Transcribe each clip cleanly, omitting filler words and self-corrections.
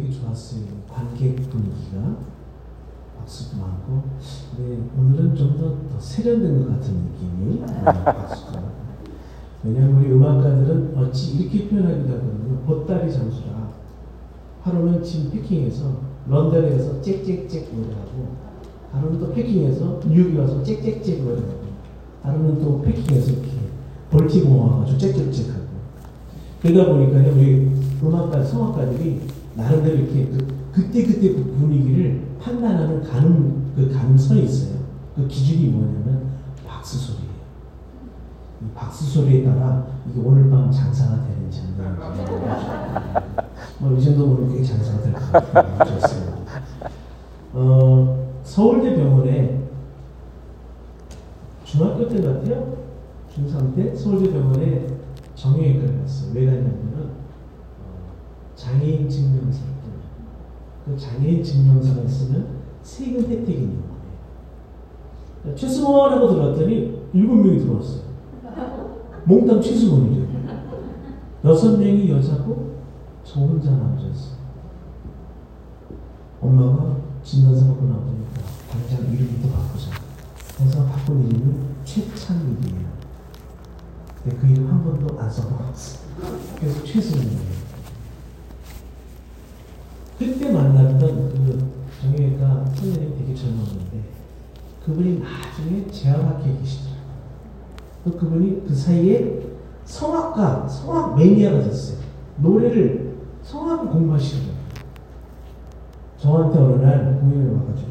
되게 좋았어요. 관객 분위기가 박수도 많고. 근데 오늘은 좀 더 세련된 것 같은 느낌이 박수가. 왜냐하면 우리 음악가들은 어찌 이렇게 표현하기도 하거든요. 보따리 장수라. 하루는 지금 패킹해서 런던에 가서 짹짹짹 노래하고, 하루는 또 패킹해서 뉴욕에 와서 짹짹짹 노래하고, 하루는 또 패킹해서 이렇게 볼티모어 와가지고 짹짹짹 하고. 그러다 보니까요, 우리 음악가, 성악가들이 나름대로 이렇게 그때 그 분위기를 판단하는 가늠선이 있어요. 그 기준이 뭐냐면 박수 소리예요. 이 박수 소리에 따라 이게 오늘 밤 장사가 되는지 안 되는지 뭐 이 정도 보면 그게 장사가 될 것 같아요. 좋습니다. 서울대병원에 중학교 때 같아요. 중3 때 서울대병원에 정형외과를 갔어요. 왜 갔냐면은 장애인 증명서. 그 장애인 증명서가 있으면 세금 혜택이 있는 거예요. 최승원하고 들어갔더니 7명이 들어왔어요. 몽땅 최승원이래요. 6명이 여자고 저 혼자 남자였어요. 엄마가 진단서 받고 나오니까 당장 이름부터 바꾸자. 그래서 바꾼 이름이 최창익이에요. 근데 그 이름 한 번도 안 써먹었어요. 그래서 최승원이에요. 그때 만났던 그 정형외과 선생님이 되게 젊었는데 그분이 나중에 재활학회에 계시더라고요. 또 그분이 그 사이에 성악 매니아가 됐어요. 노래를, 성악을 공부하시더라고요. 저한테 어느 날 공연에 와가지고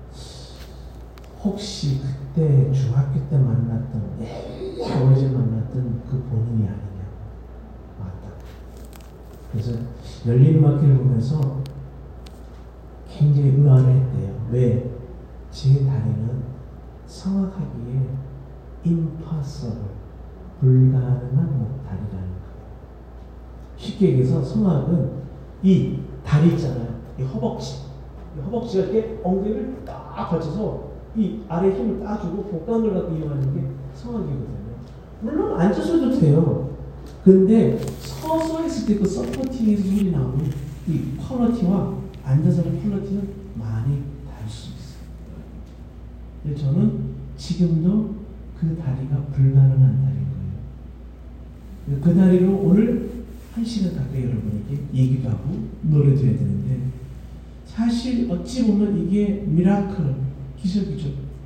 혹시 그때 중학교 때 만났던, 오래전에 만났던 그 본인이 아니냐고. 맞다. 그래서 열린음악회를 보면서 굉장히 의아를 했대요. 왜? 제 다리는 성악하기에 impossible, 불가능한 다리라는 거예요. 쉽게 얘기해서 성악은 이 다리 있잖아요. 이 허벅지. 이 허벅지가 이렇게 엉덩이를 딱 받쳐서 이 아래 힘을 딱 주고 복강을 갖고 이용하는 게 성악이거든요. 물론 앉아서도 돼요. 근데 서서 했을 때 그 서포팅에서 힘이 나오는 이 퀄러티와 앉아서 하는 퀄러티는 많이 다를 수 있어요. 근데 저는 지금도 그 다리가 불가능한 다리인 거예요. 그 다리로 오늘 1시간 가까이 여러분에게 얘기도 하고 노래도 해야 되는데, 사실 어찌 보면 이게 미라클, 기적이죠.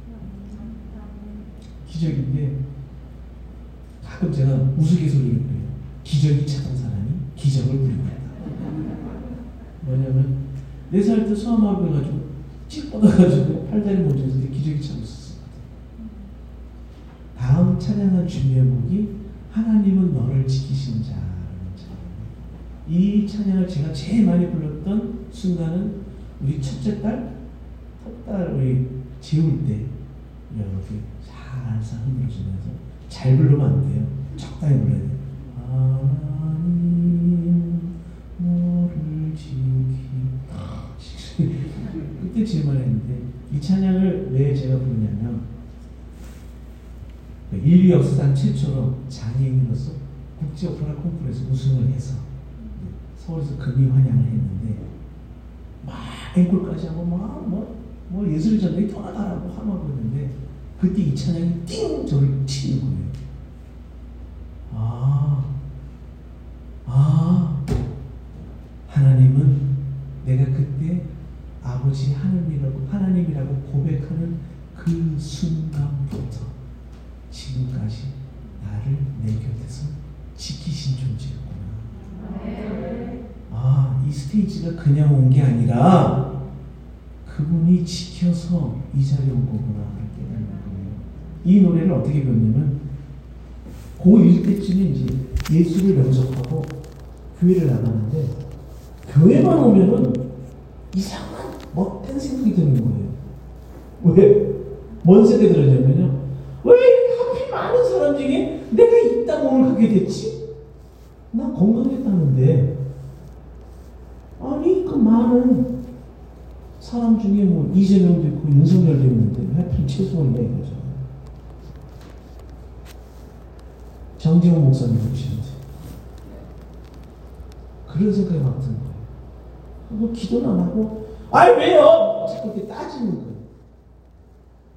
기적인데 가끔 제가 우스갯소리를 해요. 기적이 찾은 사람이 기적을 부리고 있다. 뭐냐면 4살 때 수화마비 해가지고 찍 뻗어가지고 팔다리 멈춰서 기적이 찾았었어요. 다음 찬양한 준비해보기 하나님은 너를 지키신 자라는 찬양. 이 찬양을 제가 제일 많이 불렀던 순간은 우리 첫째 딸, 우리 재울 때 이렇게 살살 흔들어주면서, 잘 부르면 안 돼요. 적당히 불러야 돼요. 하나님 너를 지키. 그때 제일 많이 했는데, 이 찬양을 왜 제가 부르냐면 인류 역사상 최초로 장애인으로서 국제 오페라 콩쿠르에서 우승을 해서 서울에서 금이 환영을 했는데 막 앵콜까지 하고 뭐 예술의 전당이 떠나가라고 하고 있는데, 그때 이 찬양이 띵 저를 치는 거예요. 하나님은 내가 그때 아버지 하나님이라고 고백하는 그 순간부터 지금까지 나를 내 곁에서 지키신 존재였구나. 이 스테이지가 그냥 온 게 아니라 그분이 지켜서 이 자리에 온 거구나 깨닫는 거예요. 이 노래를 어떻게 배웠냐면 고1 때쯤에 이제 예수를 영접하고 교회를 나가는데, 교회만 오면은 이상한 멋된 생각이 드는 거예요. 왜? 뭔 생각이 들었냐면요, 왜 이렇게 하필 많은 사람 중에 내가 이 땅 오늘 가게 됐지? 나 건강했다는데, 아니 그 많은 사람 중에 뭐 이재명도 있고 윤석열도 있는데 왜 하필 최소원이냐 이거죠. 정재훈 목사님 보시면서 그런 생각이 막 드는 거예요. 기도는 안 하고, 아이 왜요? 자꾸 이렇게 따지는 거예요.